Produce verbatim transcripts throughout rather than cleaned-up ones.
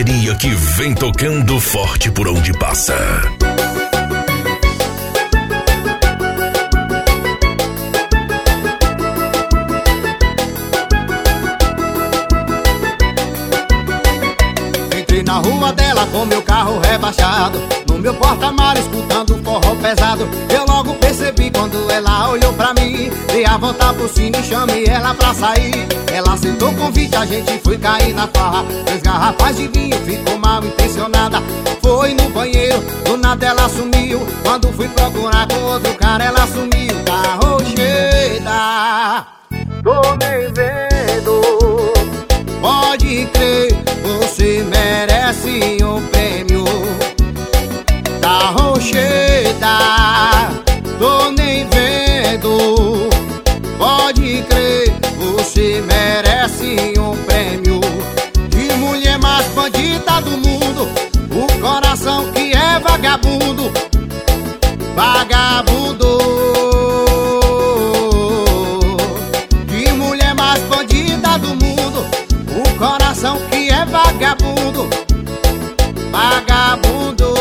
parceria que vem tocando forte por onde passa. Entrei na rua dela com meu carro rebaixado, no meu porta-malas escutando forró pesado. Eu logo percebi quando ela olhou pra mim, dei a volta por cima e chamei ela pra sair. Ela aceitou o convite, a gente foi cair na farra. Três garrafas de vinho, ficou mal intencionada. Foi no banheiro, do nada ela sumiu. Quando fui procurar com outro cara, ela sumiu. Tá rocheda, tô nem vendo. Pode crer, você merece um prêmio. Tá rocheda, tô nem vendo. Pode crer, você merece um prêmio. De mulher mais bandida do mundo, o coração que é vagabundo. Vagabundo. De mulher mais bandida do mundo, o coração que é vagabundo. Vagabundo.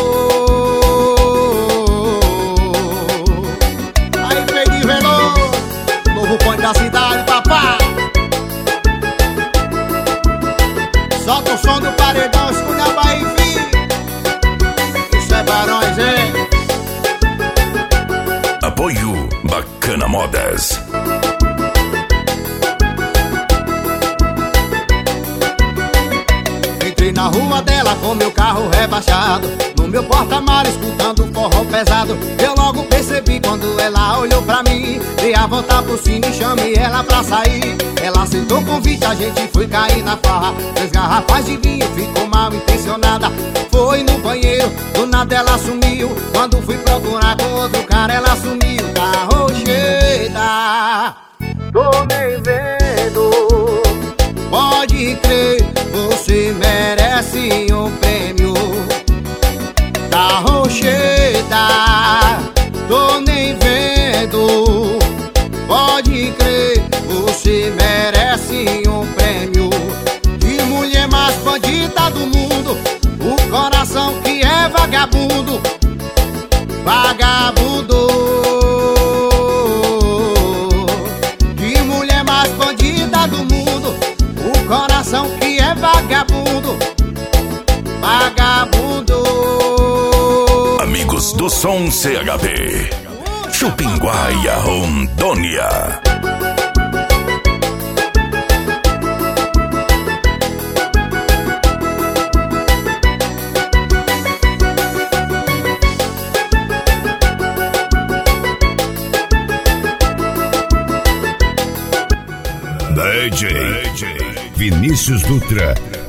Aí, Pedro Veloso, novo ponto da cidade, papá. Solta o som do paredão, escuta a Bahia, filho. Isso é Barões, hein? Apoio Bacana Modas. Entrei na rua dela com meu carro rebaixado, no meu porta-malas escutando forró pesado. Eu logo percebi quando ela olhou pra mim, dei a volta por cima e chamei ela pra sair. Ela aceitou o convite, a gente foi cair na farra. Três garrafas de vinho, ficou mal intencionada. Foi no banheiro, do nada ela sumiu. Quando fui procurar com outro cara, ela sumiu. Tá rocheda, tô nem vendo. Pode crer, você merece um prêmio. Tá rocheda, tô nem vendo. Pode crer, você merece um prêmio. De mulher mais bandida do mundo, o coração que é vagabundo. Vagabundo. De mulher mais bandida do mundo, o coração que é vagabundo. Vagabundo. Amigos do Som C H B, Chupinguaia, Rondônia. D J Vinícius Dutra